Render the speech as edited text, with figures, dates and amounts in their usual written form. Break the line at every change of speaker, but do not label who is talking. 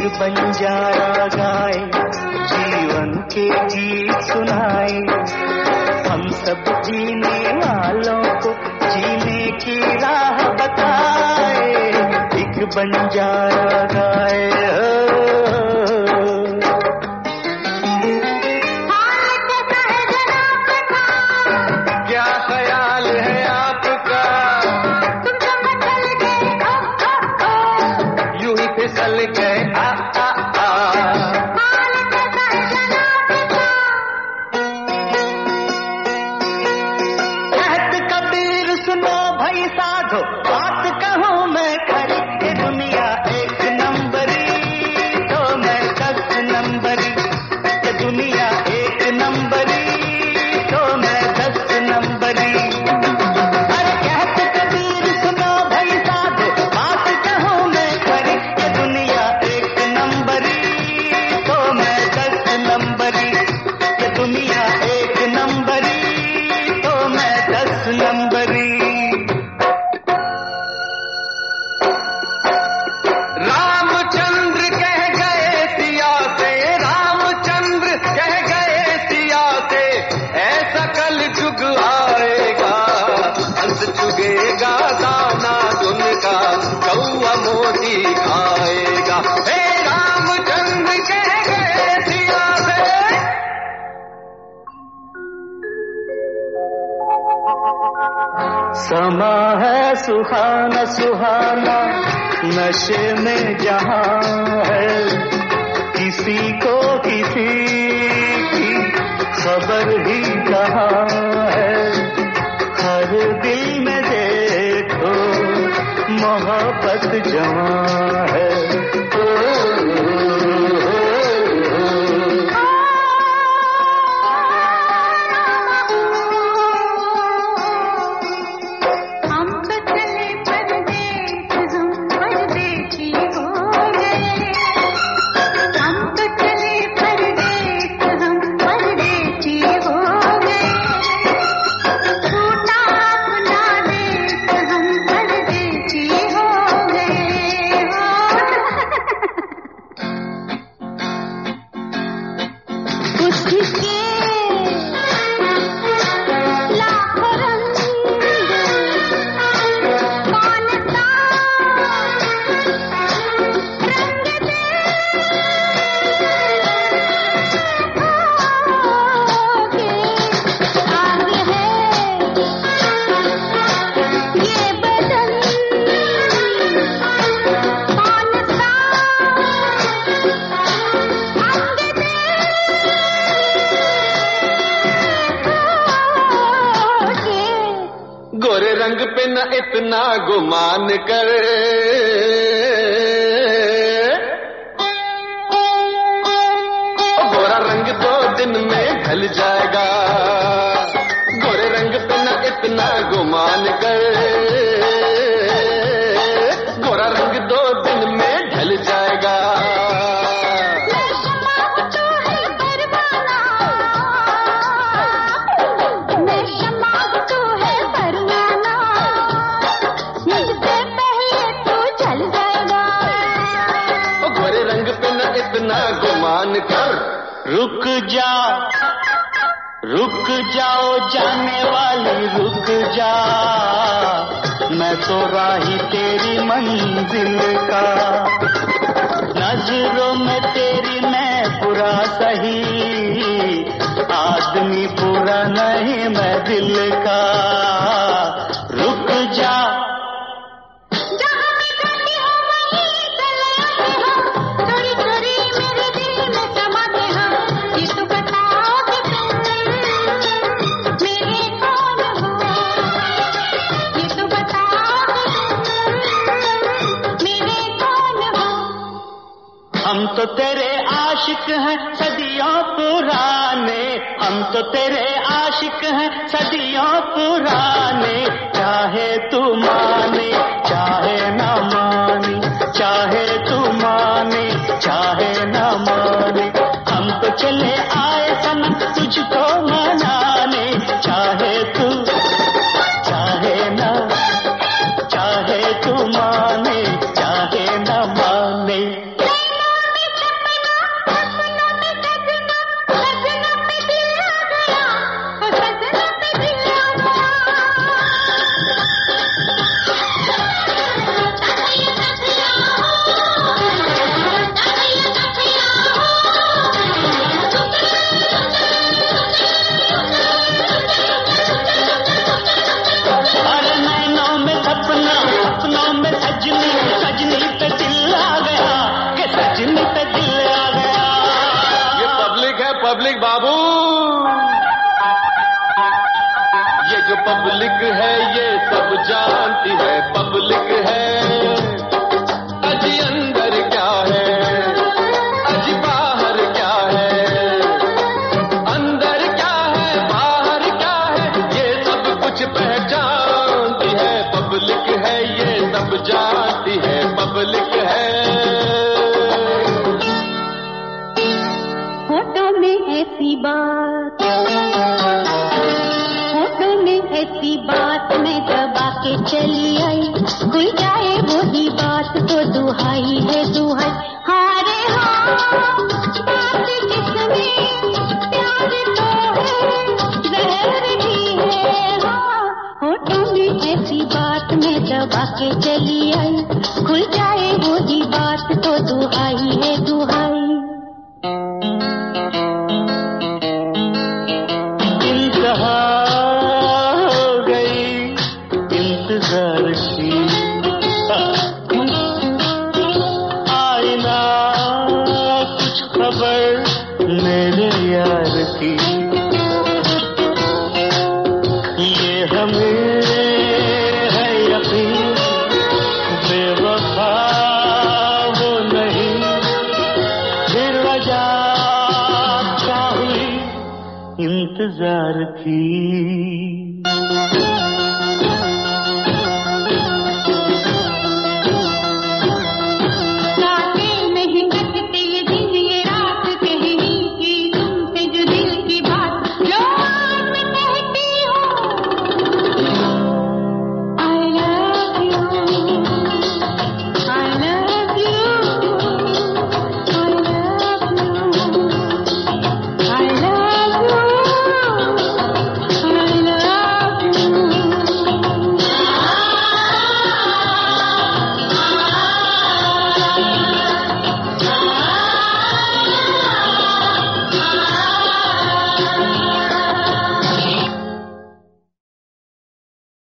बंजारा गाए, जीवन के गीत सुनाए, हम सब जीने वालों को जीने की राह बताए। एक बंजारा गाए क्या ख्याल है आपका, यूं ही फिसल गए समा है सुहाना सुहाना नशे में जहां है, किसी को किसी की खबर ही कहाँ है। हर दिल में देखो मोहब्बत जवां है। गोरे रंग पे न इतना गुमान कर, गोरा रंग 2 दिन में ढल जाएगा। गोरे रंग पे न इतना गुमान कर, गोरा रंग 2 दिन में ढल जाएगा। गुमान कर, रुक जाओ जाने वाली रुक जा, मैं तो राही तेरी मंजिल का। नजरों में तेरी मैं बुरा सही, आदमी पूरा नहीं मैं दिल का। रुक जा हम तो तेरे आशिक हैं सदियों पुराने, हम तो तेरे आशिक हैं सदियों पुराने। चाहे तू माने चाहे न माने, चाहे तू माने चाहे न माने, हम तो चले आए सनम तुझको मनाने। चाहे तू चाहे न चाहे तू माने चाहे न माने। से दिल आ गया।
ये पब्लिक है, पब्लिक बाबू। ये जो पब्लिक है ये सब जानती है, पब्लिक है। अजी अंदर क्या है, अजी बाहर क्या है, अंदर क्या है बाहर क्या है, ये सब कुछ पहचानती है, पब्लिक है ये सब जानती है, पब्लिक है।
होठों में ऐसी बात, होठों में ऐसी बात मैं दबा के चली आई, खुल जाए वही बात तो दुहाई है दुहाई। हारे हाँ बात जिसमें प्यार तो है जहर भी है। हाँ होठों में ऐसी बात मैं दबा के चली आई, खुल जाए वही बात तो दुहाई है दुहाई।
आईना कुछ खबर मेरे यार की, ये हमें है यकीन बेवफा वो नहीं, फिर वजह क्या हुई इंतजार की।